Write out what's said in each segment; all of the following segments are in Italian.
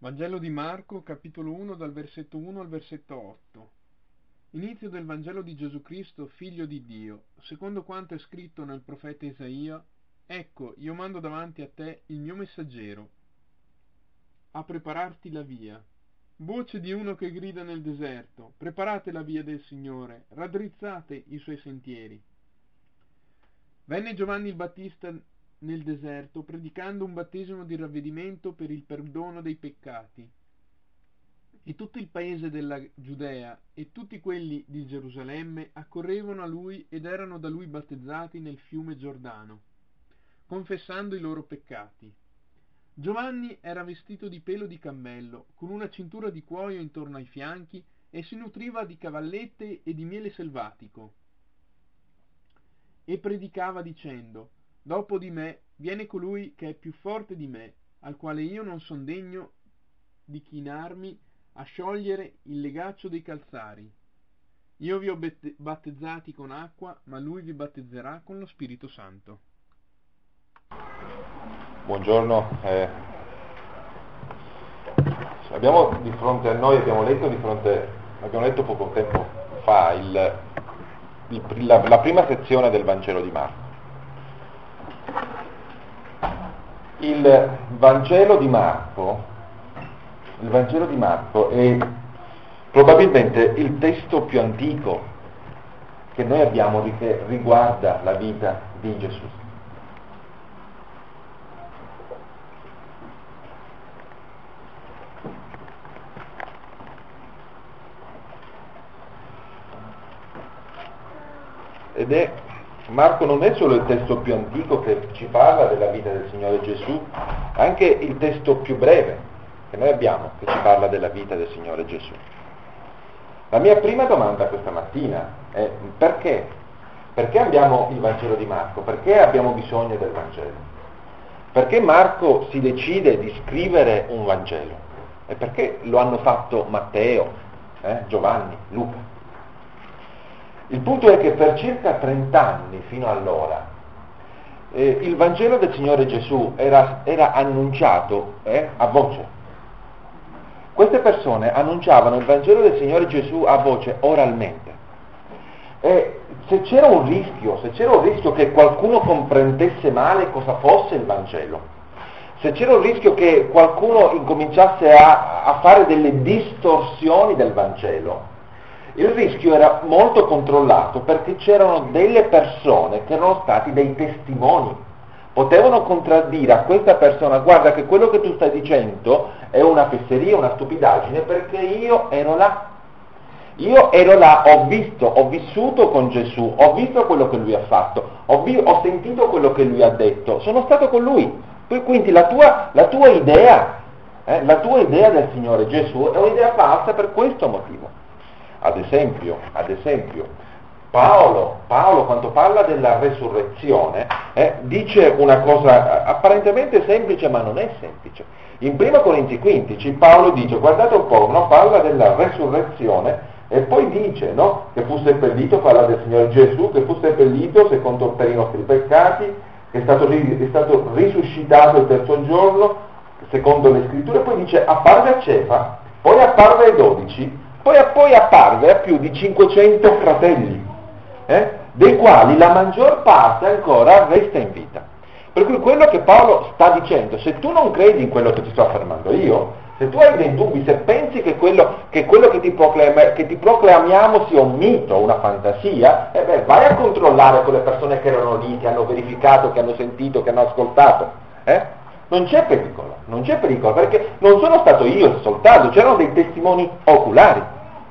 Vangelo di Marco, capitolo 1, dal versetto 1 al versetto 8. Inizio del Vangelo di Gesù Cristo, figlio di Dio, secondo quanto è scritto nel profeta Isaia: Ecco, io mando davanti a te il mio messaggero, a prepararti la via. Voce di uno che grida nel deserto: preparate la via del Signore, raddrizzate i suoi sentieri. Venne Giovanni il Battista nel deserto, predicando un battesimo di ravvedimento per il perdono dei peccati. E tutto il paese della Giudea e tutti quelli di Gerusalemme accorrevano a lui ed erano da lui battezzati nel fiume Giordano, confessando i loro peccati. Giovanni era vestito di pelo di cammello, con una cintura di cuoio intorno ai fianchi, e si nutriva di cavallette e di miele selvatico. E predicava dicendo: Dopo di me viene colui che è più forte di me, al quale io non son degno di chinarmi a sciogliere il legaccio dei calzari. Io vi ho battezzati con acqua, ma lui vi battezzerà con lo Spirito Santo. Buongiorno, abbiamo di fronte a noi, abbiamo letto poco tempo fa la prima sezione del Vangelo di Marco. Il Vangelo di Marco è probabilmente il testo più antico che noi abbiamo che riguarda la vita di Gesù. Marco non è solo il testo più antico che ci parla della vita del Signore Gesù, anche il testo più breve che noi abbiamo che ci parla della vita del Signore Gesù. La mia prima domanda questa mattina è: perché? Perché abbiamo il Vangelo di Marco? Perché abbiamo bisogno del Vangelo? Perché Marco si decide di scrivere un Vangelo? E perché lo hanno fatto Matteo, Giovanni, Luca? Il punto è che per circa 30 anni, fino allora, il Vangelo del Signore Gesù era annunciato a voce. Queste persone annunciavano il Vangelo del Signore Gesù a voce, oralmente. E se c'era un rischio che qualcuno comprendesse male cosa fosse il Vangelo, se c'era un rischio che qualcuno incominciasse a fare delle distorsioni del Vangelo, il rischio era molto controllato, perché c'erano delle persone che erano stati dei testimoni. Potevano contraddire a questa persona: guarda che quello che tu stai dicendo è una fesseria, una stupidaggine, perché io ero là, ho vissuto con Gesù, ho visto quello che lui ha fatto, ho sentito quello che lui ha detto, sono stato con lui. Quindi la tua idea del Signore Gesù è un'idea falsa per questo motivo. Ad esempio, Paolo quando parla della resurrezione dice una cosa apparentemente semplice, ma non è semplice. In 1 Corinzi 15 Paolo dice, guardate un po', parla della resurrezione e poi dice che fu seppellito, parla del Signore Gesù, che fu seppellito secondo per i nostri peccati, che è stato risuscitato il terzo giorno secondo le scritture. Poi dice apparve a Cefa, poi apparve ai 12, poi apparve a più di 500 fratelli, dei quali la maggior parte ancora resta in vita. Per cui quello che Paolo sta dicendo: se tu non credi in quello che ti sto affermando io, se tu hai dei dubbi, se pensi che quello che ti proclamiamo sia un mito, una fantasia, vai a controllare con le persone che erano lì, che hanno verificato, che hanno sentito, che hanno ascoltato. Non c'è pericolo, perché non sono stato io soltanto, c'erano dei testimoni oculari.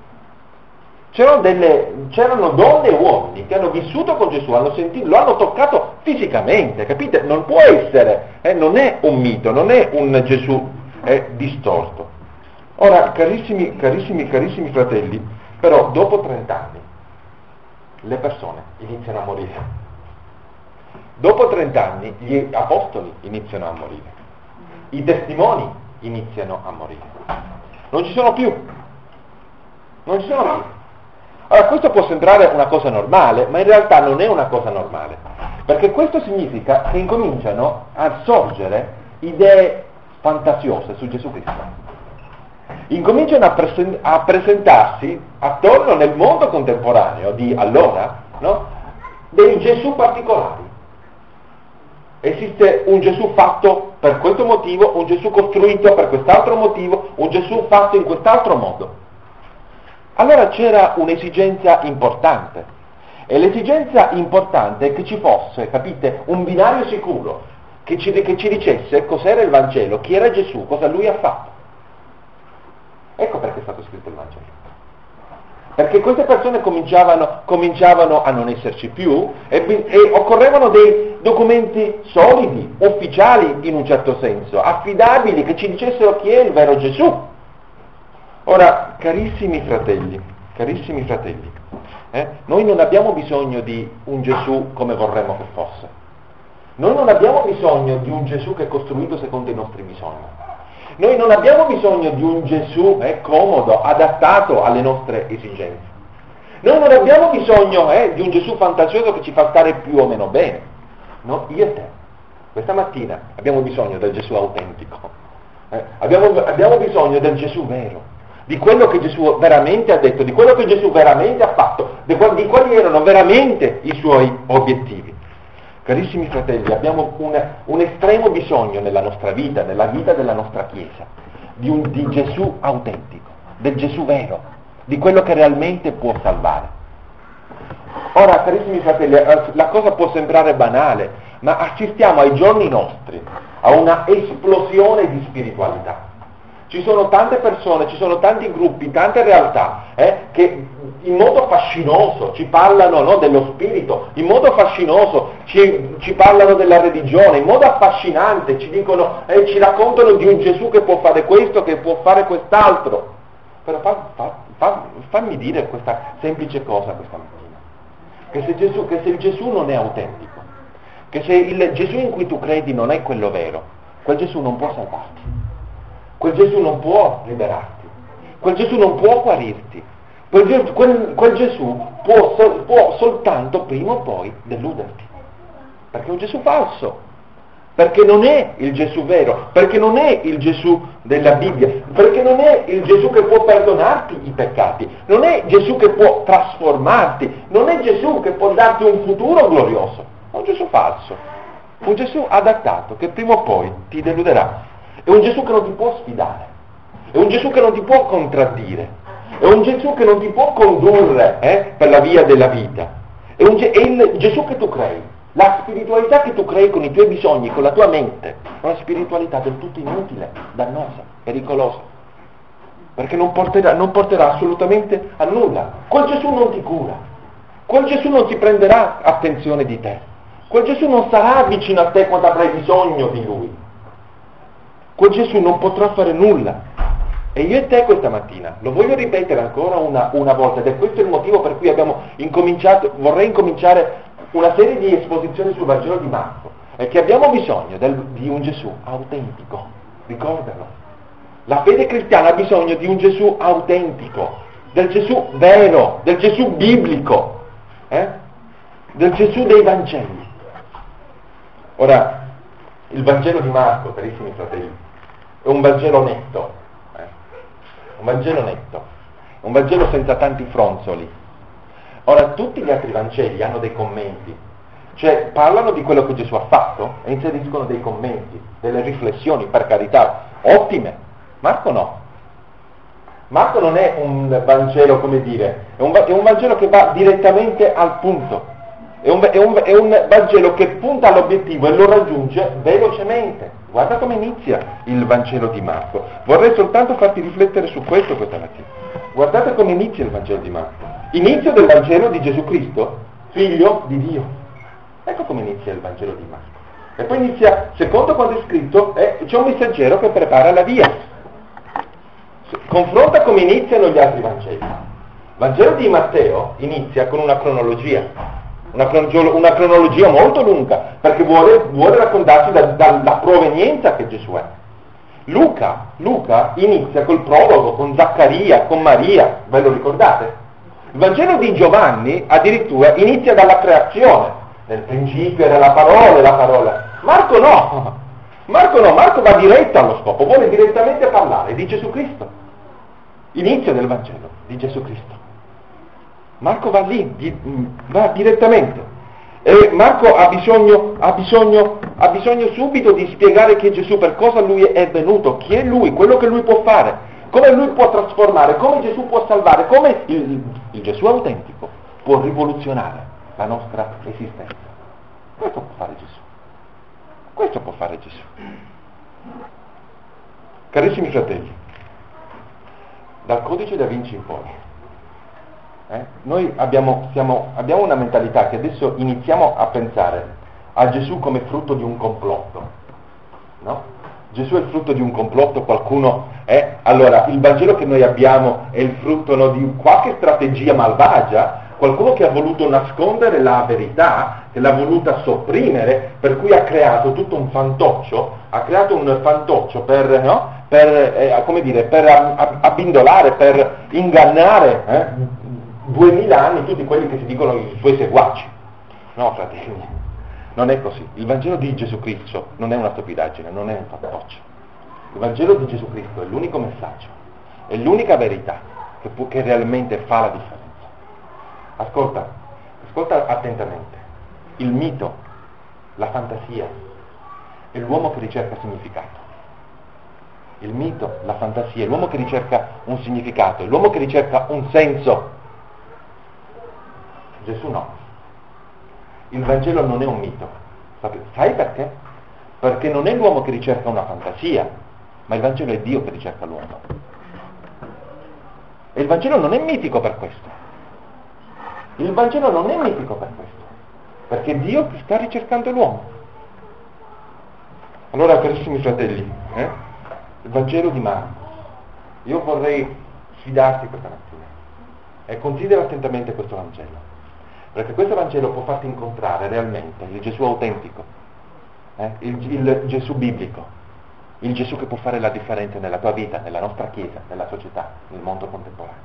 C'erano donne e uomini che hanno vissuto con Gesù, hanno sentito, lo hanno toccato fisicamente, capite? Non può essere, non è un mito, non è un Gesù distorto. Ora, carissimi fratelli, però dopo 30 anni le persone iniziano a morire. Dopo 30 anni gli apostoli iniziano a morire, i testimoni iniziano a morire, non ci sono più. Allora, questo può sembrare una cosa normale, ma in realtà non è una cosa normale, perché questo significa che incominciano a sorgere idee fantasiose su Gesù Cristo. incominciano a presentarsi attorno nel mondo contemporaneo di allora, no? Dei Gesù particolari. Esiste un Gesù fatto per questo motivo, un Gesù costruito per quest'altro motivo, un Gesù fatto in quest'altro modo. Allora c'era un'esigenza importante, e l'esigenza importante è che ci fosse, capite, un binario sicuro, che ci dicesse cos'era il Vangelo, chi era Gesù, cosa lui ha fatto. Ecco perché è stato scritto il Vangelo. Perché queste persone cominciavano a non esserci più e occorrevano dei documenti solidi, ufficiali in un certo senso, affidabili, che ci dicessero chi è il vero Gesù. Ora, carissimi fratelli, noi non abbiamo bisogno di un Gesù come vorremmo che fosse. Noi non abbiamo bisogno di un Gesù che è costruito secondo i nostri bisogni. Noi non abbiamo bisogno di un Gesù comodo, adattato alle nostre esigenze. Noi non abbiamo bisogno di un Gesù fantasioso che ci fa stare più o meno bene. No, io e te. Questa mattina abbiamo bisogno del Gesù autentico. Abbiamo bisogno del Gesù vero, di quello che Gesù veramente ha detto, di quello che Gesù veramente ha fatto, di quali erano veramente i suoi obiettivi. Carissimi fratelli, abbiamo un estremo bisogno nella nostra vita, nella vita della nostra Chiesa, di Gesù autentico, del Gesù vero, di quello che realmente può salvare. Ora, carissimi fratelli, la cosa può sembrare banale, ma assistiamo ai giorni nostri a una esplosione di spiritualità. Ci sono tante persone, ci sono tanti gruppi, tante realtà che in modo fascinoso ci parlano, no, dello spirito, in modo fascinoso ci parlano della religione, in modo affascinante ci dicono, ci raccontano di un Gesù che può fare questo, che può fare quest'altro. Però fammi dire questa semplice cosa questa mattina, che se il Gesù non è autentico, che se il Gesù in cui tu credi non è quello vero, quel Gesù non può salvarti. Quel Gesù non può liberarti, quel Gesù non può guarirti, quel Gesù può soltanto prima o poi deluderti, perché è un Gesù falso, perché non è il Gesù vero, perché non è il Gesù della Bibbia, perché non è il Gesù che può perdonarti i peccati, non è Gesù che può trasformarti, non è Gesù che può darti un futuro glorioso, è un Gesù falso, un Gesù adattato che prima o poi ti deluderà. È un Gesù che non ti può sfidare, è un Gesù che non ti può contraddire, è un Gesù che non ti può condurre per la via della vita, è il Gesù che tu crei, la spiritualità che tu crei con i tuoi bisogni, con la tua mente, è una spiritualità del tutto inutile, dannosa, pericolosa, perché non porterà assolutamente a nulla. Quel Gesù non ti cura, quel Gesù non ti prenderà attenzione di te, quel Gesù non sarà vicino a te quando avrai bisogno di Lui. Quel Gesù non potrà fare nulla. E io e te questa mattina, lo voglio ripetere ancora una volta, ed è questo il motivo per cui vorrei incominciare una serie di esposizioni sul Vangelo di Marco, è che abbiamo bisogno di un Gesù autentico, ricordalo. La fede cristiana ha bisogno di un Gesù autentico, del Gesù vero, del Gesù biblico, del Gesù dei Vangeli. Ora, il Vangelo di Marco, carissimi fratelli, è un Vangelo netto, un Vangelo netto, un Vangelo senza tanti fronzoli. Ora, tutti gli altri Vangeli hanno dei commenti, cioè parlano di quello che Gesù ha fatto e inseriscono dei commenti, delle riflessioni, per carità, ottime. Marco no. Marco non è un Vangelo, come dire, è un Vangelo che va direttamente al punto. È un Vangelo che punta all'obiettivo e lo raggiunge velocemente. Guarda come inizia il Vangelo di Marco. Vorrei soltanto farti riflettere su questo questa mattina. Guardate come inizia il Vangelo di Marco. Inizio del Vangelo di Gesù Cristo, figlio di Dio. Ecco come inizia il Vangelo di Marco. E poi inizia, secondo quanto è scritto, c'è un messaggero che prepara la via. Confronta come iniziano gli altri Vangeli. Il Vangelo di Matteo inizia con una cronologia. Una cronologia molto lunga, perché vuole raccontarci dalla provenienza che Gesù è. Luca inizia col prologo, con Zaccaria, con Maria, ve lo ricordate? Il Vangelo di Giovanni addirittura inizia dalla creazione, nel principio era la parola. Marco no, Marco va diretto allo scopo, vuole direttamente parlare di Gesù Cristo. inizio del Vangelo di Gesù Cristo. Marco va lì, va direttamente. E Marco ha bisogno subito di spiegare chi è Gesù, per cosa lui è venuto, chi è lui, quello che lui può fare, come lui può trasformare, come Gesù può salvare, come il Gesù autentico può rivoluzionare la nostra esistenza. Questo può fare Gesù. Questo può fare Gesù. Carissimi fratelli, dal Codice da Vinci in poi, noi abbiamo una mentalità che adesso iniziamo a pensare a Gesù come frutto di un complotto, no? Gesù è il frutto di un complotto, qualcuno è... Allora, il Vangelo che noi abbiamo è il frutto, no, di qualche strategia malvagia, qualcuno che ha voluto nascondere la verità, che l'ha voluta sopprimere, per cui ha creato tutto un fantoccio, per, no? Per abbindolare, per ingannare 2000 anni tutti quelli che si dicono i suoi seguaci. No, fratelli, non è così. Il Vangelo di Gesù Cristo non è una stupidaggine, non è un fantoccio. Il Vangelo di Gesù Cristo è l'unico messaggio, è l'unica verità che realmente fa la differenza. Ascolta attentamente. Il mito, la fantasia, è l'uomo che ricerca significato. Il mito, la fantasia, è l'uomo che ricerca un significato, è l'uomo che ricerca un senso. Gesù no. Il Vangelo non è un mito. Sai perché? Perché non è l'uomo che ricerca una fantasia, ma il Vangelo è Dio che ricerca l'uomo. E il Vangelo non è mitico per questo. Il Vangelo non è mitico per questo, perché Dio sta ricercando l'uomo. Allora, carissimi fratelli, il Vangelo di Marco, io vorrei sfidarti questa mattina e considera attentamente questo Vangelo. Perché questo Vangelo può farti incontrare realmente il Gesù autentico, il Gesù biblico, il Gesù che può fare la differenza nella tua vita, nella nostra Chiesa, nella società, nel mondo contemporaneo.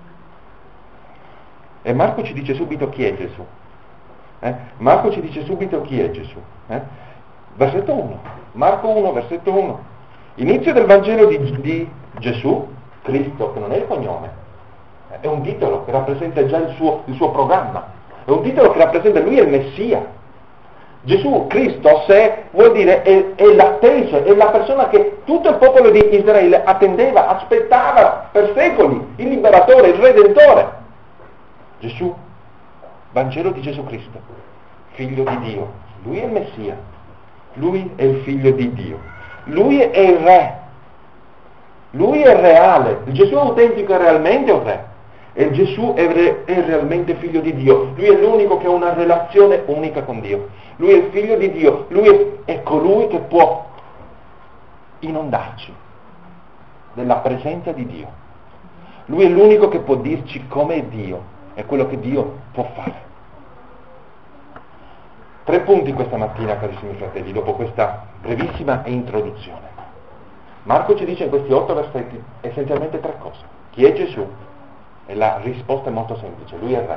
E Marco ci dice subito chi è Gesù. Marco ci dice subito chi è Gesù. Versetto 1, Marco 1, versetto 1. Inizio del Vangelo di Gesù, Cristo, che non è il cognome, è un titolo che rappresenta già il suo programma. È un titolo che rappresenta lui è il Messia. Gesù, Cristo, se vuol dire è l'atteso, è la persona che tutto il popolo di Israele attendeva, aspettava per secoli, il liberatore, il redentore. Gesù, Vangelo di Gesù Cristo, figlio di Dio. Lui è il Messia, lui è il figlio di Dio, lui è il re, lui è reale. Il Gesù autentico è realmente un re. E Gesù è realmente figlio di Dio. Lui è l'unico che ha una relazione unica con Dio. Lui è il figlio di Dio. Lui è colui che può inondarci della presenza di Dio. Lui è l'unico che può dirci come è Dio e quello che Dio può fare. 3 punti questa mattina, carissimi fratelli, dopo questa brevissima introduzione. Marco ci dice in questi 8 versetti essenzialmente 3 cose. Chi è Gesù? E la risposta è molto semplice, lui è il re.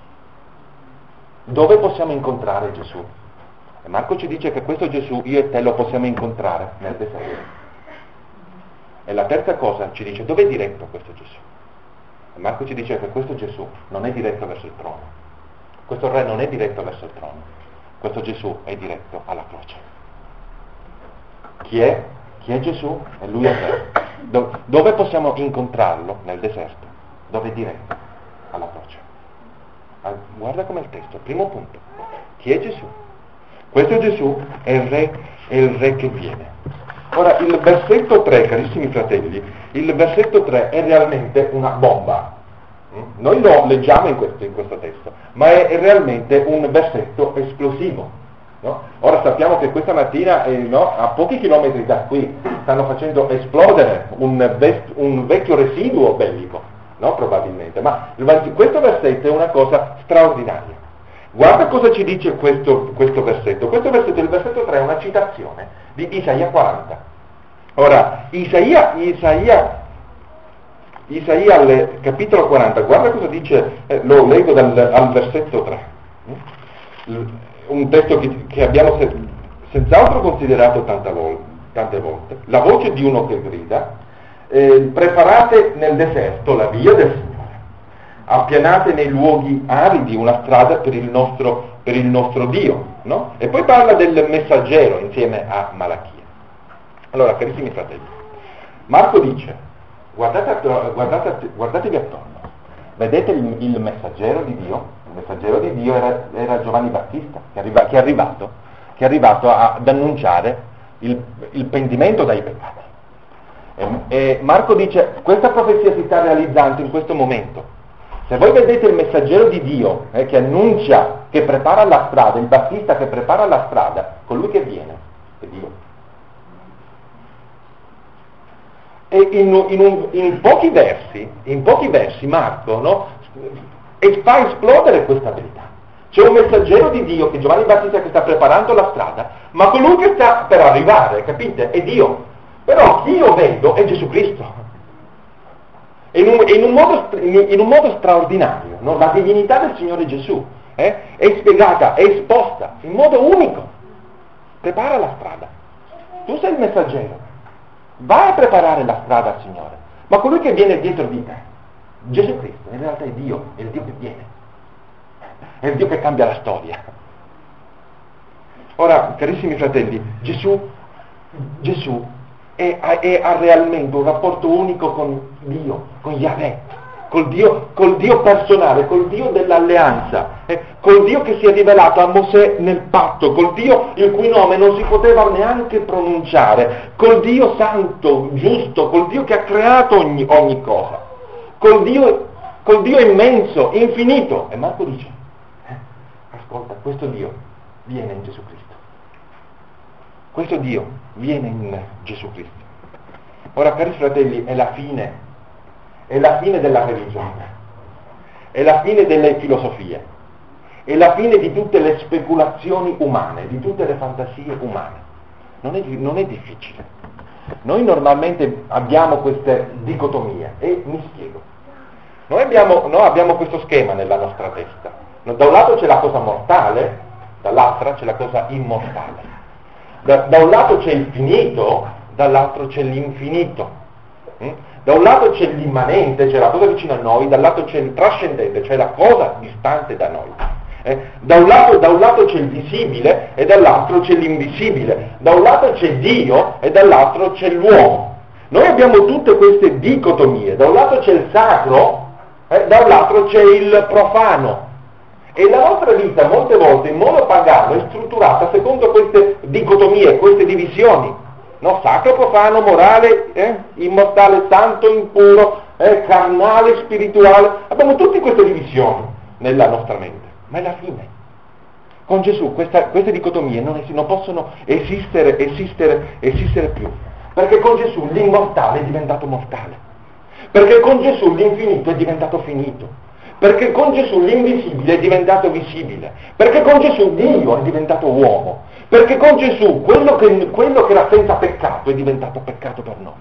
Dove possiamo incontrare Gesù? E Marco ci dice che questo Gesù, io e te, lo possiamo incontrare nel deserto. E la terza cosa ci dice dove è diretto questo Gesù? E Marco ci dice che questo Gesù non è diretto verso il trono. Questo re non è diretto verso il trono. Questo Gesù è diretto alla croce. Chi è Gesù? E lui è il re. Dove possiamo incontrarlo? Nel deserto. Dove è diretto? Alla croce. Guarda com'è il testo, primo punto. Chi è Gesù? Questo Gesù è il re che viene. Ora, il versetto 3, carissimi fratelli, il versetto 3 è realmente una bomba. Noi lo leggiamo in questo testo, ma è realmente un versetto esplosivo. No? Ora sappiamo che questa mattina, a pochi chilometri da qui, stanno facendo esplodere un vecchio residuo bellico. No, probabilmente, ma questo versetto è una cosa straordinaria. Guarda cosa ci dice questo versetto. Questo versetto, il versetto 3, è una citazione di Isaia 40. Ora, Isaia al capitolo 40, guarda cosa dice, lo leggo al versetto 3. Un testo che abbiamo senz'altro considerato tante volte. La voce di uno che grida, preparate nel deserto la via del Signore, appianate nei luoghi aridi una strada per il nostro Dio, no? E poi parla del messaggero insieme a Malachia. Allora, carissimi fratelli, Marco dice, guardatevi attorno, vedete il messaggero di Dio? Il messaggero di Dio era Giovanni Battista, che è arrivato ad annunciare il pentimento dai peccati. E Marco dice, questa profezia si sta realizzando in questo momento. Se voi vedete il messaggero di Dio che annuncia, che prepara la strada, il Battista che prepara la strada, colui che viene è Dio. E in pochi versi Marco, no, fa esplodere questa verità. C'è un messaggero di Dio, che è Giovanni Battista, che sta preparando la strada, ma colui che sta per arrivare, capite, è Dio. Però chi io vedo è Gesù Cristo. In un modo straordinario, no? La divinità del Signore Gesù è spiegata, è esposta in modo unico. Prepara la strada. Tu sei il messaggero. Vai a preparare la strada al Signore. Ma colui che viene dietro di te, Gesù Cristo, in realtà è Dio che viene. È il Dio che cambia la storia. Ora, carissimi fratelli, Gesù ha realmente un rapporto unico con Dio, con Yahweh, col Dio personale, col Dio dell'alleanza, col Dio che si è rivelato a Mosè nel patto, col Dio il cui nome non si poteva neanche pronunciare, col Dio santo, giusto, col Dio che ha creato ogni cosa, col Dio immenso, infinito. E Marco dice, ascolta, questo Dio viene in Gesù Cristo. Questo Dio viene in Gesù Cristo. Ora, cari fratelli, è la fine della religione, è la fine delle filosofie, è la fine di tutte le speculazioni umane, di tutte le fantasie umane. Non è difficile. Noi normalmente abbiamo queste dicotomie, e mi spiego. Noi abbiamo questo schema nella nostra testa. Da un lato c'è la cosa mortale, dall'altra c'è la cosa immortale. Da un lato c'è il finito, dall'altro c'è l'infinito. Da un lato c'è l'immanente, c'è la cosa vicina a noi, dall'altro c'è il trascendente, cioè la cosa distante da noi. Da un lato c'è il visibile e dall'altro c'è l'invisibile. Da un lato c'è Dio e dall'altro c'è l'uomo. Noi abbiamo tutte queste dicotomie. Da un lato c'è il sacro, da un lato c'è il profano. E la nostra vita molte volte in modo pagano è strutturata secondo queste dicotomie, queste divisioni, no? Sacro, profano, morale, immortale, santo, impuro, carnale, spirituale. Abbiamo tutte queste divisioni nella nostra mente, ma è la fine. Con Gesù queste dicotomie non possono esistere più, perché con Gesù l'immortale è diventato mortale, perché con Gesù l'infinito è diventato finito. Perché con Gesù l'invisibile è diventato visibile, perché con Gesù Dio è diventato uomo, perché con Gesù quello che era senza peccato è diventato peccato per noi.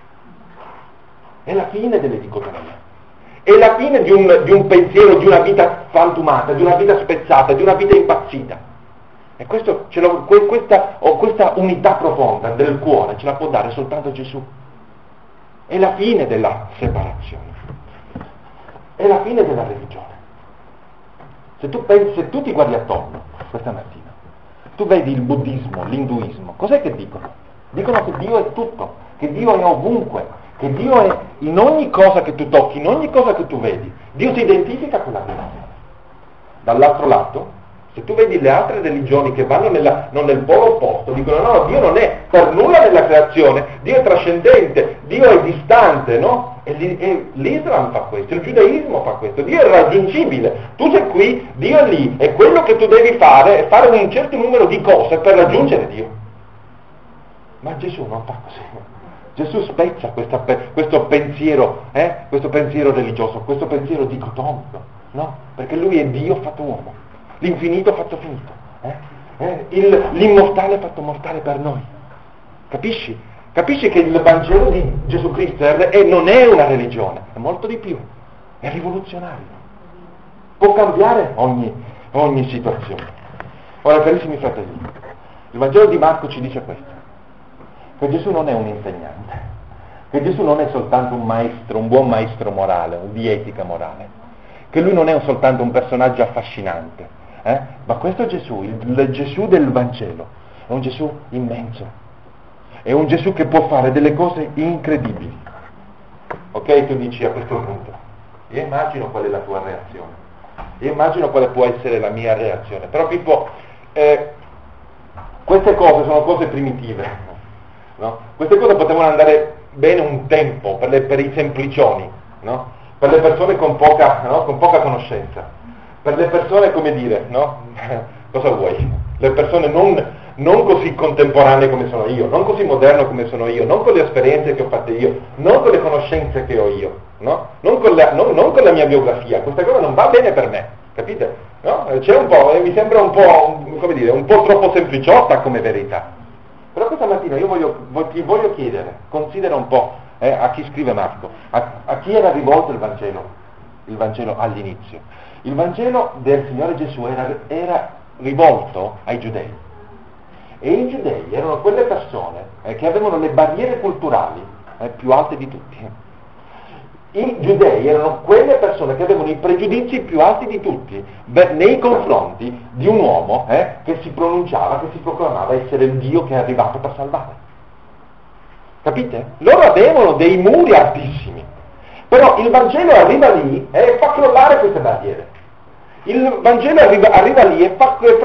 È la fine delle dicotomie, è la fine di un pensiero, di una vita fantumata, di una vita spezzata, di una vita impazzita. E questa unità profonda del cuore ce la può dare soltanto Gesù. È la fine della separazione. È la fine della religione. Se tu ti guardi attorno questa mattina, tu vedi il buddismo, l'induismo, cos'è che dicono? Dicono che Dio è tutto, che Dio è ovunque, che Dio è in ogni cosa che tu tocchi, in ogni cosa che tu vedi. Dio si identifica con la creazione. Dall'altro lato, se tu vedi le altre religioni che vanno non nel polo opposto, dicono no, Dio non è per nulla nella creazione, Dio è trascendente, Dio è distante, no? E l'Islam fa questo, il giudaismo fa questo, Dio è raggiungibile, tu sei qui, Dio è lì, e quello che tu devi fare è fare un certo numero di cose per raggiungere Dio. Ma Gesù non fa così. Gesù spezza questo pensiero religioso, questo pensiero dicotomico, no? Perché lui è Dio fatto uomo, l'infinito fatto finito, l'immortale fatto mortale per noi. Capisci? Capisci che il Vangelo di Gesù Cristo non è una religione, è molto di più, è rivoluzionario, può cambiare ogni situazione. Ora, carissimi fratelli, il Vangelo di Marco ci dice questo, che Gesù non è un insegnante, che Gesù non è soltanto un maestro, un buon maestro morale, di etica morale, che lui non è soltanto un personaggio affascinante, ma questo Gesù, il Gesù del Vangelo, è un Gesù immenso, è un Gesù che può fare delle cose incredibili. Ok, tu dici a questo punto, io immagino qual è la tua reazione, io immagino quale può essere la mia reazione, però Pippo, queste cose sono cose primitive, no? Queste cose potevano andare bene un tempo per i semplicioni, no? Per le persone con poca conoscenza, per le persone, come dire, no? Cosa vuoi? Le persone non così contemporanee come sono io, non così moderno come sono io, non con le esperienze che ho fatte io, non con le conoscenze che ho io, no? Non con la mia biografia, questa cosa non va bene per me, capite? No? C'è un po', mi sembra un po' troppo sempliciotta come verità. Però questa mattina io ti voglio chiedere, considera un po', a chi scrive Marco, a chi era rivolto il Vangelo all'inizio. Il Vangelo del Signore Gesù era rivolto ai giudei. E i giudei erano quelle persone che avevano le barriere culturali più alte di tutti. I giudei erano quelle persone che avevano i pregiudizi più alti di tutti nei confronti di un uomo che si pronunciava, che si proclamava essere il Dio che è arrivato per salvare. Capite? Loro avevano dei muri altissimi, però il Vangelo arriva lì e fa crollare queste barriere. Il Vangelo arriva lì e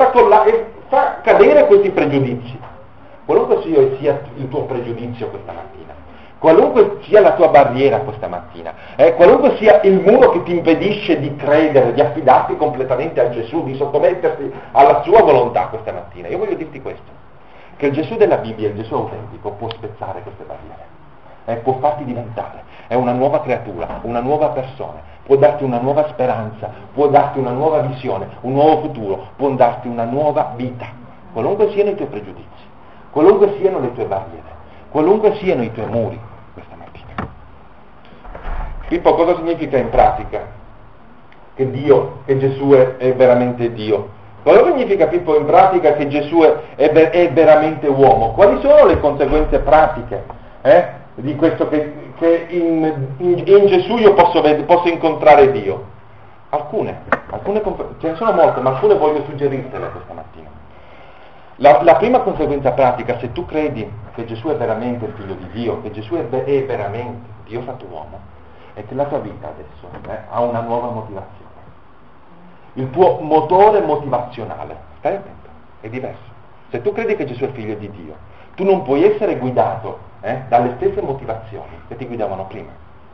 fa cadere questi pregiudizi. Qualunque sia il tuo pregiudizio questa mattina, qualunque sia la tua barriera questa mattina, qualunque sia il muro che ti impedisce di credere, di affidarti completamente a Gesù, di sottometterti alla sua volontà questa mattina, io voglio dirti questo, che il Gesù della Bibbia, il Gesù autentico, può spezzare queste barriere, può farti diventare, è una nuova creatura, una nuova persona, può darti una nuova speranza, può darti una nuova visione, un nuovo futuro, può darti una nuova vita, qualunque siano i tuoi pregiudizi, qualunque siano le tue barriere, qualunque siano i tuoi muri questa mattina. Pippo, cosa significa in pratica che Gesù è veramente Dio? Cosa significa, Pippo, in pratica che Gesù è veramente uomo? Quali sono le conseguenze pratiche di questo che in Gesù io posso incontrare Dio? Alcune ce ne sono molte, ma alcune voglio suggerirtele questa mattina. La prima conseguenza pratica, se tu credi che Gesù è veramente il Figlio di Dio, che Gesù è veramente Dio fatto uomo, è che la tua vita adesso ha una nuova motivazione. Il tuo motore motivazionale, stai attento, è diverso. Se tu credi che Gesù è il Figlio di Dio, tu non puoi essere guidato dalle stesse motivazioni che ti guidavano prima.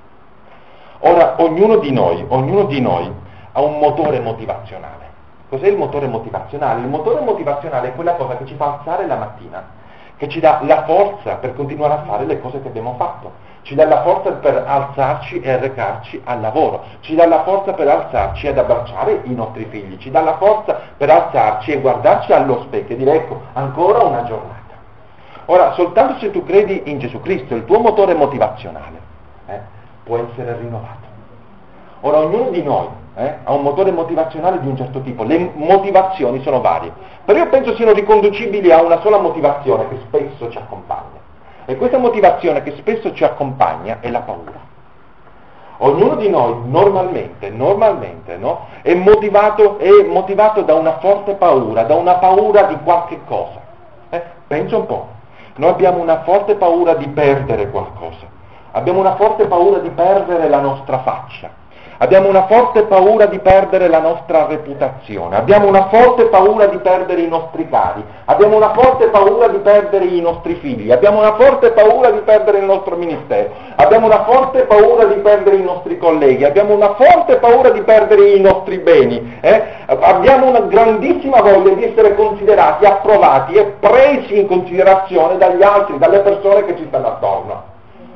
Ora, ognuno di noi ha un motore motivazionale. Cos'è il motore motivazionale? Il motore motivazionale è quella cosa che ci fa alzare la mattina, che ci dà la forza per continuare a fare le cose che abbiamo fatto, ci dà la forza per alzarci e recarci al lavoro, ci dà la forza per alzarci ad abbracciare i nostri figli, ci dà la forza per alzarci e guardarci allo specchio e dire ecco, ancora una giornata. Ora, soltanto se tu credi in Gesù Cristo, il tuo motore motivazionale può essere rinnovato. Ora, ognuno di noi ha un motore motivazionale di un certo tipo, le motivazioni sono varie, però io penso siano riconducibili a una sola motivazione che spesso ci accompagna. E questa motivazione che spesso ci accompagna è la paura. Ognuno di noi normalmente no, è motivato da una forte paura, da una paura di qualche cosa. Pensa un po', noi abbiamo una forte paura di perdere qualcosa, abbiamo una forte paura di perdere la nostra faccia, abbiamo una forte paura di perdere la nostra reputazione, abbiamo una forte paura di perdere i nostri cari, abbiamo una forte paura di perdere i nostri figli, abbiamo una forte paura di perdere il nostro ministero, abbiamo una forte paura di perdere i nostri colleghi, abbiamo una forte paura di perdere i nostri beni, abbiamo una grandissima voglia di essere considerati, approvati e presi in considerazione dagli altri, dalle persone che ci stanno attorno.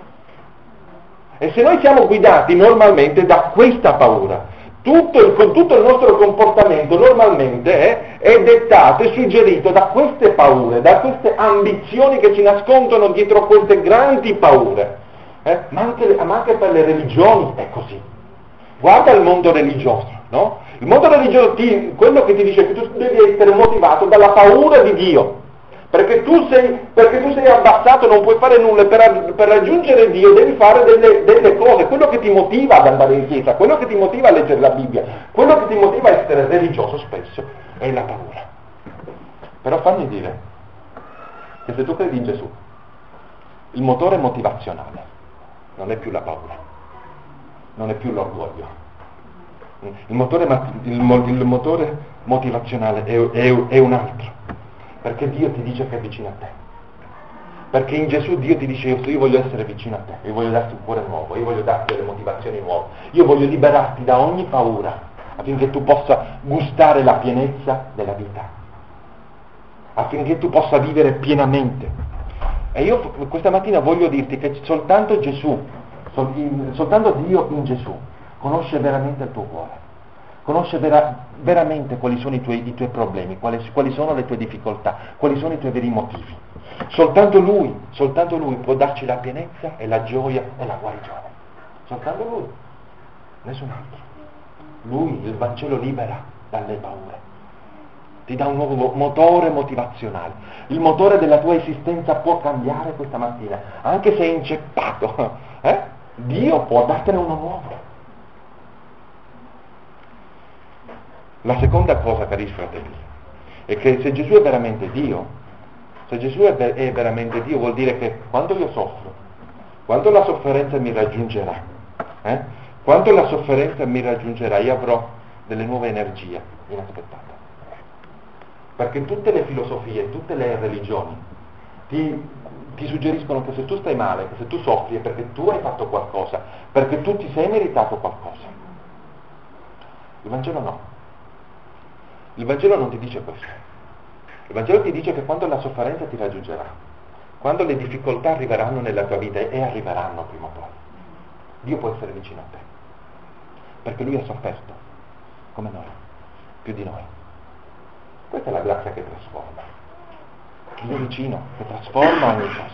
E se noi siamo guidati normalmente da questa paura, tutto il nostro comportamento normalmente è dettato e suggerito da queste paure, da queste ambizioni che ci nascondono dietro queste grandi paure. Ma anche per le religioni è così. Guarda il mondo religioso, no? Il mondo religioso, quello che ti dice che tu devi essere motivato dalla paura di Dio. Perché tu sei abbassato, non puoi fare nulla, per raggiungere Dio devi fare delle cose, quello che ti motiva ad andare in chiesa, quello che ti motiva a leggere la Bibbia, quello che ti motiva a essere religioso spesso è la paura. Però fammi dire che se tu credi in Gesù, il motore motivazionale non è più la paura, non è più l'orgoglio. Il motore motivazionale è un altro. Perché Dio ti dice che è vicino a te. Perché in Gesù Dio ti dice io voglio essere vicino a te, io voglio darti un cuore nuovo, io voglio darti delle motivazioni nuove, io voglio liberarti da ogni paura affinché tu possa gustare la pienezza della vita, affinché tu possa vivere pienamente. E io questa mattina voglio dirti che soltanto Gesù, soltanto Dio in Gesù conosce veramente il tuo cuore. Conosce veramente quali sono i tuoi problemi, quali sono le tue difficoltà, quali sono i tuoi veri motivi. Soltanto Lui può darci la pienezza e la gioia e la guarigione. Soltanto Lui, nessun altro. Lui, il Vangelo, libera dalle paure. Ti dà un nuovo motore motivazionale. Il motore della tua esistenza può cambiare questa mattina, anche se è inceppato. Dio può dartene uno nuovo. La seconda cosa, cari fratelli, è che se Gesù è veramente Dio, vuol dire che quando io soffro, quando la sofferenza mi raggiungerà, io avrò delle nuove energie inaspettate. Perché tutte le filosofie, tutte le religioni ti suggeriscono che se tu stai male, che se tu soffri è perché tu hai fatto qualcosa, perché tu ti sei meritato qualcosa. Il Vangelo no. Il Vangelo non ti dice questo. Il Vangelo ti dice che quando la sofferenza ti raggiungerà, quando le difficoltà arriveranno nella tua vita, e arriveranno prima o poi, Dio può essere vicino a te. Perché Lui ha sofferto, come noi, più di noi. Questa è la grazia che trasforma. Dio è vicino, che trasforma ogni cosa.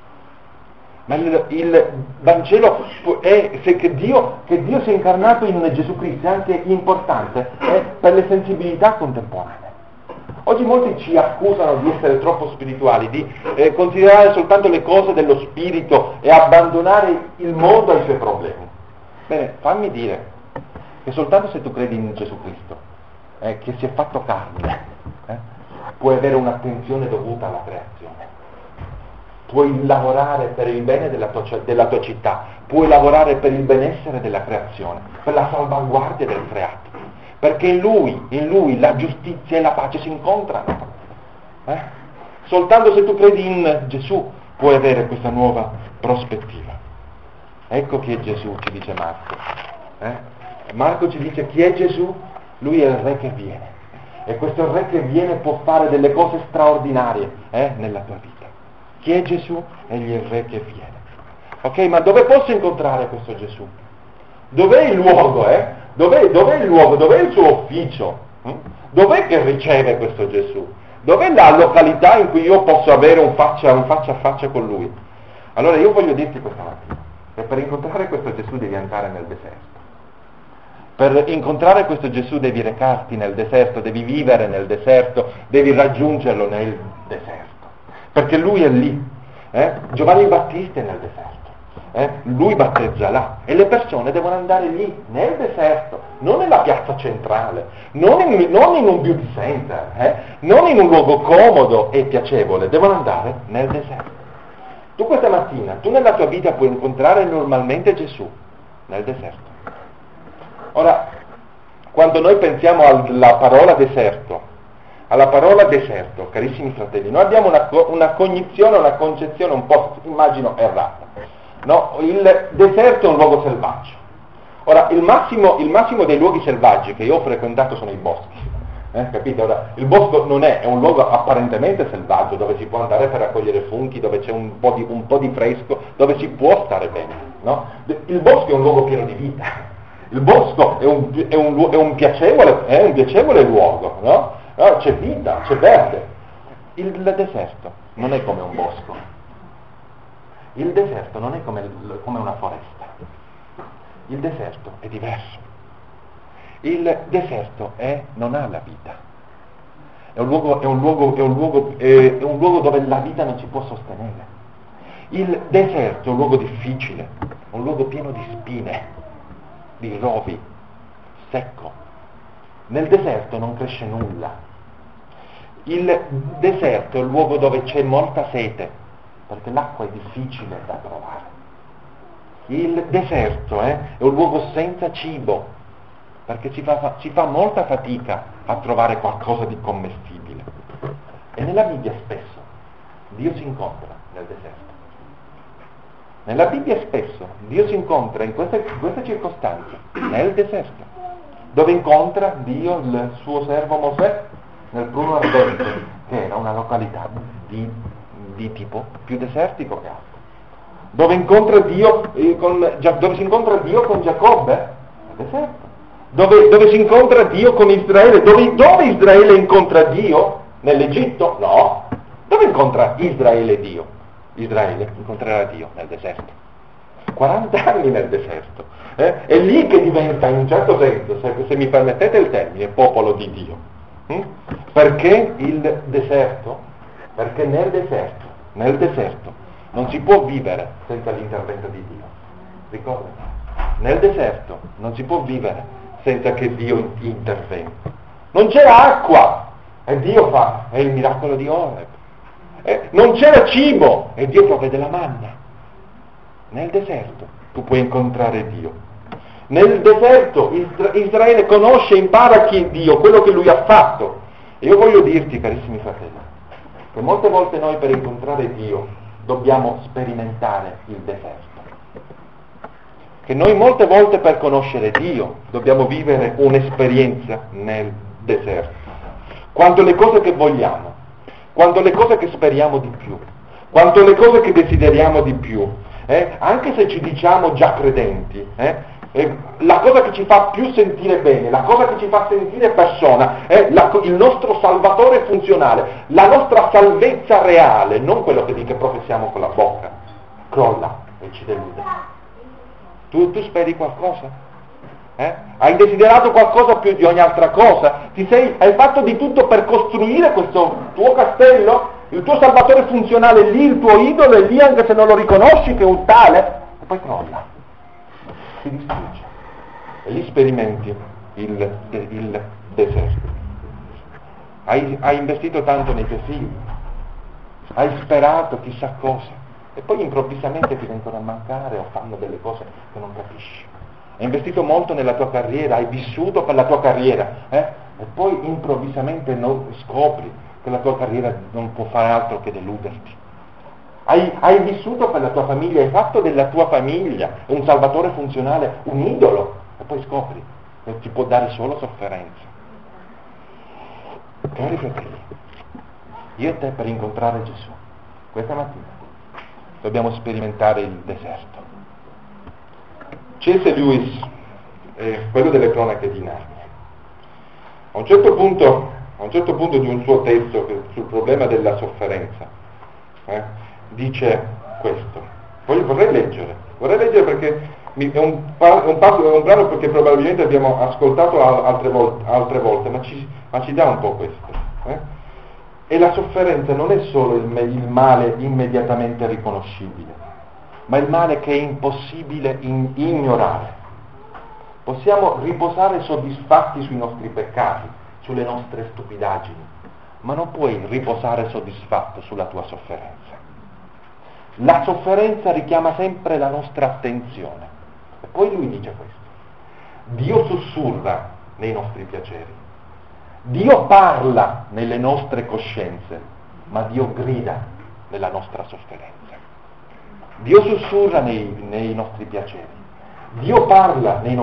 Ma il Vangelo è che Dio sia incarnato in Gesù Cristo è anche importante per le sensibilità contemporanee. Oggi molti ci accusano di essere troppo spirituali, di considerare soltanto le cose dello spirito e abbandonare il mondo ai suoi problemi. Bene, fammi dire che soltanto se tu credi in Gesù Cristo, che si è fatto carne, puoi avere un'attenzione dovuta alla creazione. Puoi lavorare per il bene della tua città, puoi lavorare per il benessere della creazione, per la salvaguardia del creato, perché in lui la giustizia e la pace si incontrano. Soltanto se tu credi in Gesù puoi avere questa nuova prospettiva. Ecco chi è Gesù, ci dice Marco. Marco ci dice chi è Gesù? Lui è il Re che viene. E questo Re che viene può fare delle cose straordinarie nella tua vita. Chi è Gesù? Egli è il Re che viene. Ok, ma dove posso incontrare questo Gesù? Dov'è il luogo? Dov'è il luogo? Dov'è il suo ufficio? Dov'è che riceve questo Gesù? Dov'è la località in cui io posso avere un faccia a faccia con Lui? Allora io voglio dirti questa mattina che per incontrare questo Gesù devi andare nel deserto. Per incontrare questo Gesù devi recarti nel deserto, devi vivere nel deserto, devi raggiungerlo nel deserto. Perché Lui è lì. Giovanni Battista è nel deserto. Lui battezza là. E le persone devono andare lì, nel deserto, non nella piazza centrale, non in un beauty center, non in un luogo comodo e piacevole, devono andare nel deserto. Tu questa mattina, tu nella tua vita puoi incontrare normalmente Gesù nel deserto. Ora, quando noi pensiamo alla parola deserto, carissimi fratelli, noi abbiamo una cognizione, una concezione un po', immagino, errata. No? Il deserto è un luogo selvaggio. Ora, il massimo dei luoghi selvaggi che io ho frequentato sono i boschi. Capite? Ora, il bosco non è un luogo apparentemente selvaggio, dove si può andare per raccogliere funghi, dove c'è un po' di fresco, dove si può stare bene. No? Il bosco è un luogo pieno di vita. Il bosco è un piacevole luogo, no? C'è vita, c'è verde. Il deserto non è come un bosco. Il deserto non è come una foresta. Il deserto è diverso. Il deserto non ha la vita. è un luogo dove la vita non si può sostenere. Il deserto è un luogo difficile, un luogo pieno di spine, di rovi, secco. Nel deserto non cresce nulla. Il deserto è un luogo dove c'è molta sete, perché l'acqua è difficile da trovare. Il deserto è un luogo senza cibo, perché si fa molta fatica a trovare qualcosa di commestibile. E nella Bibbia spesso Dio si incontra nel deserto. Nella Bibbia spesso Dio si incontra in queste circostanze, nel deserto, dove incontra Dio il suo servo Mosè nel pruno ardente, che era una località di tipo più desertico che altro. Dove incontra Dio dove si incontra Dio con Giacobbe? Nel deserto. Dove si incontra Dio con Israele? Dove Israele incontra Dio? Nell'Egitto? No. Dove incontra Israele Dio? Israele incontrerà Dio nel deserto. 40 anni nel deserto. È lì che diventa, in un certo senso, se mi permettete il termine, popolo di Dio. Perché il deserto? Perché nel deserto non si può vivere senza l'intervento di Dio. Ricorda? Nel deserto non si può vivere senza che Dio intervenga. Non c'era acqua e Dio è il miracolo di Oreb. Non c'era cibo e Dio provvede la manna. Nel deserto tu puoi incontrare Dio. Nel deserto Israele conosce e impara chi è Dio, quello che lui ha fatto. E io voglio dirti, carissimi fratelli, che molte volte noi per incontrare Dio dobbiamo sperimentare il deserto. Che noi molte volte per conoscere Dio dobbiamo vivere un'esperienza nel deserto. Quanto le cose che vogliamo, quanto le cose che speriamo di più, quanto le cose che desideriamo di più, anche se ci diciamo già credenti, la cosa che ci fa più sentire bene, la cosa che ci fa sentire persona, il nostro salvatore funzionale, la nostra salvezza reale, non quello che professiamo con la bocca, crolla e ci delude. Tu speri qualcosa? Hai desiderato qualcosa più di ogni altra cosa? Hai fatto di tutto per costruire questo tuo castello? Il tuo salvatore funzionale è lì, il tuo idolo è lì, anche se non lo riconosci che è un tale, e poi crolla, si distrugge. E lì sperimenti il deserto. Hai investito tanto nei tuoi figli, hai sperato chissà cosa, e poi improvvisamente ti vengono a mancare o fanno delle cose che non capisci. Hai investito molto nella tua carriera, hai vissuto per la tua carriera, e poi improvvisamente scopri che la tua carriera non può fare altro che deluderti. Hai vissuto per la tua famiglia, hai fatto della tua famiglia un salvatore funzionale, un idolo, e poi scopri che ti può dare solo sofferenza. Cari fratelli, io e te per incontrare Gesù, questa mattina, dobbiamo sperimentare il deserto. C.S. Lewis, quello delle cronache di Narnia, a un certo punto di un suo testo sul problema della sofferenza, dice questo. Vorrei leggere perché è un brano perché probabilmente abbiamo ascoltato altre volte, ma ci dà un po' questo. E la sofferenza non è solo il male immediatamente riconoscibile, ma il male che è impossibile ignorare. Possiamo riposare soddisfatti sui nostri peccati, sulle nostre stupidaggini, ma non puoi riposare soddisfatto sulla tua sofferenza. La sofferenza richiama sempre la nostra attenzione. E poi lui dice questo: Dio sussurra nei nostri piaceri, Dio parla nelle nostre coscienze, ma Dio grida nella nostra sofferenza. Dio sussurra nei nostri piaceri, Dio parla ai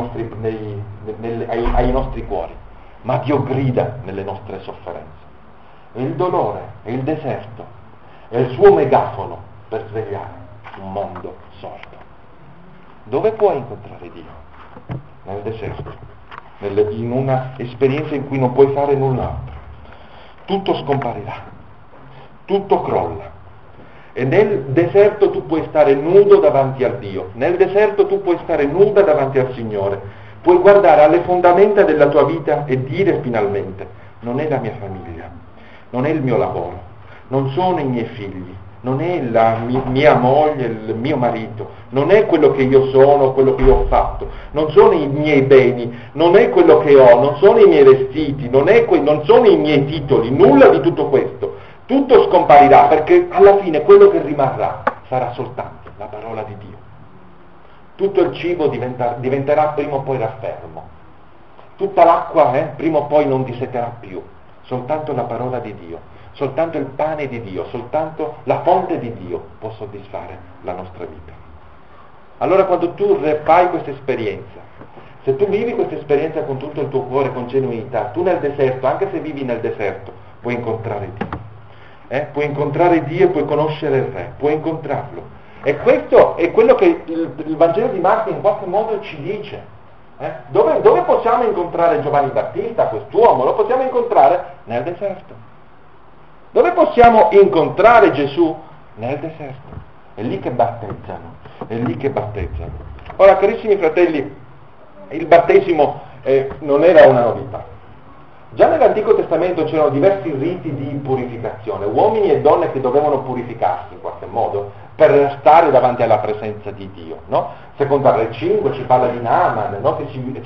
nostri cuori, ma Dio grida nelle nostre sofferenze. E il dolore e il deserto è il suo megafono per svegliare un mondo sordo. Dove puoi incontrare Dio? Nel deserto, in una esperienza in cui non puoi fare null'altro. Tutto scomparirà, tutto crolla. E nel deserto tu puoi stare nudo davanti a Dio, nel deserto tu puoi stare nuda davanti al Signore, puoi guardare alle fondamenta della tua vita e dire finalmente: non è la mia famiglia, non è il mio lavoro, non sono i miei figli, non è la mia moglie, il mio marito, non è quello che io sono, quello che io ho fatto, non sono i miei beni, non è quello che ho, non sono i miei vestiti, non sono i miei titoli, nulla di tutto questo. Tutto scomparirà, perché alla fine quello che rimarrà sarà soltanto la parola di Dio. Tutto il cibo diventerà prima o poi raffermo, tutta l'acqua prima o poi non disseterà più, soltanto la parola di Dio. Soltanto il pane di Dio, soltanto la fonte di Dio può soddisfare la nostra vita. Allora quando tu fai questa esperienza, se tu vivi questa esperienza con tutto il tuo cuore, con genuinità, tu nel deserto, anche se vivi nel deserto, puoi incontrare Dio. Puoi incontrare Dio e puoi conoscere il Re, puoi incontrarlo. E questo è quello che il Vangelo di Marco in qualche modo ci dice. Dove possiamo incontrare Giovanni Battista, quest'uomo? Lo possiamo incontrare nel deserto. Dove possiamo incontrare Gesù? Nel deserto. È lì che battezzano, è lì che battezzano. Ora, carissimi fratelli, il battesimo non era una novità. Già nell'Antico Testamento c'erano diversi riti di purificazione, uomini e donne che dovevano purificarsi in qualche modo per stare davanti alla presenza di Dio, no? Secondo Re 5 ci parla di Naaman, no?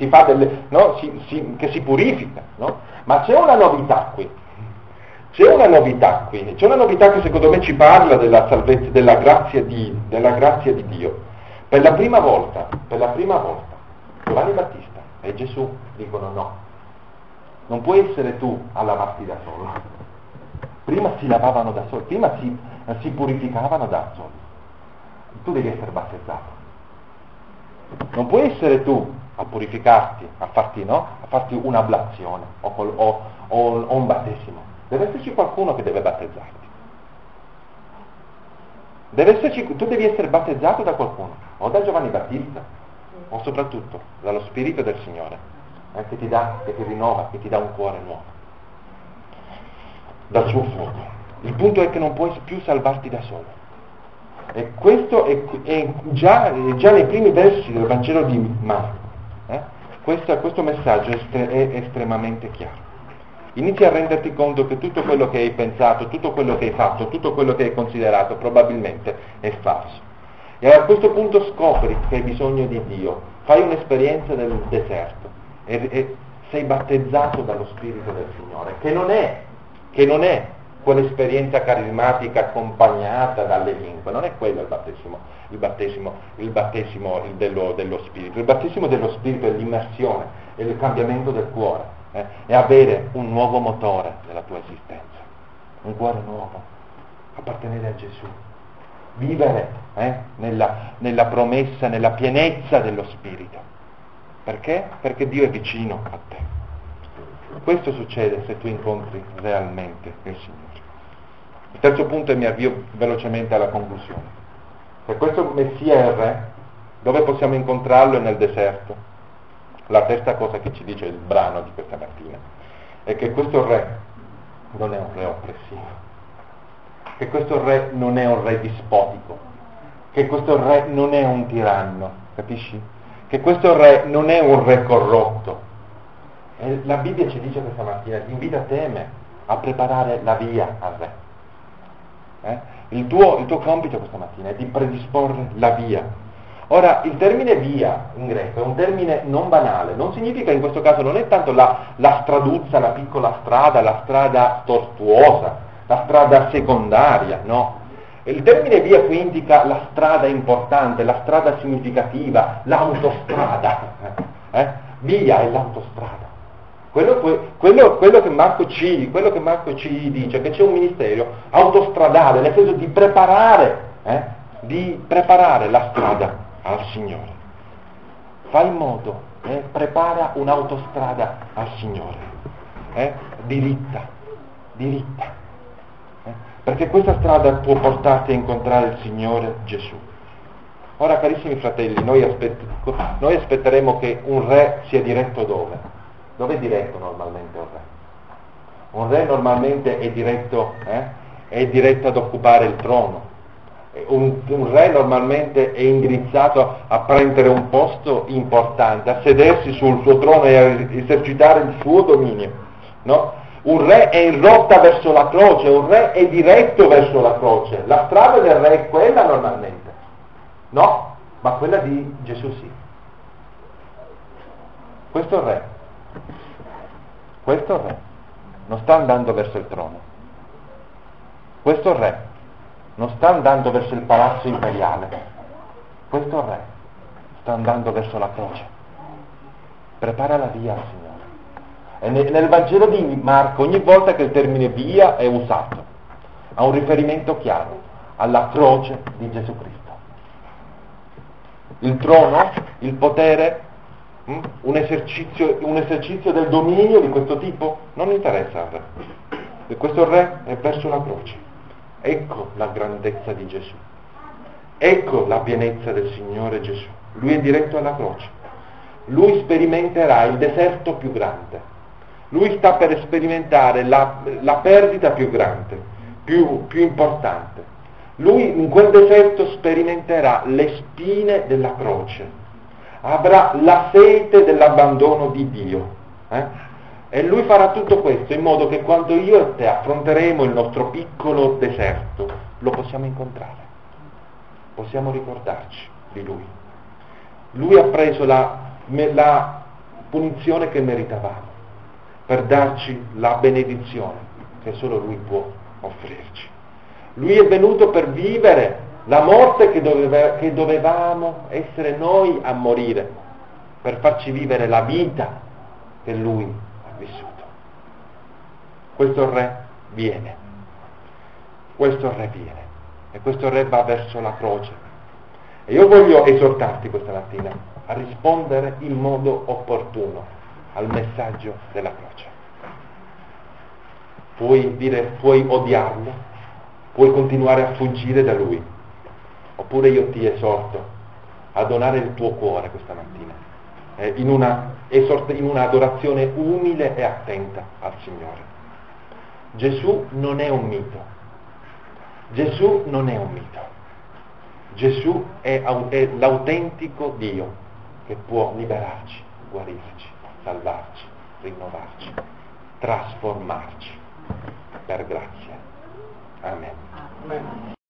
Che si purifica, no? Ma c'è una novità qui. C'è una novità che secondo me ci parla della salvezza, della grazia di Dio. Per la prima volta, Giovanni Battista e Gesù dicono no, non puoi essere tu a lavarti da solo. Prima si lavavano da soli, prima si purificavano da soli. Tu devi essere battezzato. Non puoi essere tu a purificarti, a farti un'ablazione o un battesimo. Deve esserci qualcuno che deve battezzarti. Tu devi essere battezzato da qualcuno, o da Giovanni Battista, o soprattutto dallo Spirito del Signore, che ti rinnova, che ti dà un cuore nuovo, dal suo fuoco. Il punto è che non puoi più salvarti da solo. E questo è già nei primi versi del Vangelo di Marco. Questo messaggio è estremamente chiaro. Inizi a renderti conto che tutto quello che hai pensato, tutto quello che hai fatto, tutto quello che hai considerato probabilmente è falso. E a questo punto scopri che hai bisogno di Dio, fai un'esperienza nel deserto e sei battezzato dallo Spirito del Signore, che non è quell'esperienza carismatica accompagnata dalle lingue, non è quello il battesimo dello Spirito. Il battesimo dello Spirito è l'immersione, è il cambiamento del cuore. E avere un nuovo motore nella tua esistenza, un cuore nuovo, appartenere a Gesù, vivere nella promessa, nella pienezza dello Spirito. Perché? Perché Dio è vicino a te. Questo succede se tu incontri realmente il Signore. Il terzo punto, e mi avvio velocemente alla conclusione. Se questo Messia è il Re, dove possiamo incontrarlo è nel deserto. La terza cosa che ci dice il brano di questa mattina è che questo Re non è un Re oppressivo, che questo Re non è un Re dispotico, che questo Re non è un tiranno, capisci? Che questo Re non è un Re corrotto. E la Bibbia ci dice questa mattina, ti invita te e me a preparare la via al Re. Il tuo compito questa mattina è di predisporre la via. Ora, il termine via in greco è un termine non banale, non significa in questo caso, non è tanto la straduzza, la piccola strada, la strada tortuosa, la strada secondaria, no. Il termine via qui indica la strada importante, la strada significativa, l'autostrada. Via è l'autostrada. Quello che Marco ci dice, che c'è un ministero autostradale, nel senso di preparare la strada al Signore. Fai in modo, prepara un'autostrada al Signore, diritta, perché questa strada può portarti a incontrare il Signore Gesù. Ora, carissimi fratelli, noi aspetteremo che un re sia diretto dove? Dove è diretto normalmente un re? Un re normalmente è diretto ad occupare il trono. Un re normalmente è indirizzato a prendere un posto importante, a sedersi sul suo trono e a esercitare il suo dominio, no? Un re è in rotta verso la croce, un re è diretto verso la croce. La strada del re è quella normalmente. No, ma quella di Gesù sì. Questo re non sta andando verso il trono. Questo re non sta andando verso il palazzo imperiale. Questo re sta andando verso la croce. Prepara la via al Signore. E nel Vangelo di Marco, ogni volta che il termine via è usato, ha un riferimento chiaro alla croce di Gesù Cristo. Il trono, il potere, un esercizio del dominio di questo tipo non interessa al re. E questo re è verso la croce. Ecco la grandezza di Gesù. Ecco la pienezza del Signore Gesù. Lui è diretto alla croce. Lui sperimenterà il deserto più grande. Lui sta per sperimentare la perdita più grande, più importante. Lui in quel deserto sperimenterà le spine della croce. Avrà la sete dell'abbandono di Dio. E lui farà tutto questo in modo che quando io e te affronteremo il nostro piccolo deserto, lo possiamo incontrare. Possiamo ricordarci di lui. Lui ha preso la punizione che meritavamo per darci la benedizione che solo lui può offrirci. Lui è venuto per vivere la morte che dovevamo essere noi a morire, per farci vivere la vita che lui ha vissuto. Questo re viene. E questo re va verso la croce. E io voglio esortarti questa mattina a rispondere in modo opportuno al messaggio della croce. Puoi odiarlo, puoi continuare a fuggire da lui, oppure io ti esorto a donare il tuo cuore questa mattina, in una adorazione umile e attenta al Signore. Gesù non è un mito. Gesù non è un mito. Gesù è l'autentico Dio che può liberarci, guarirci, salvarci, rinnovarci, trasformarci per grazia. Amen.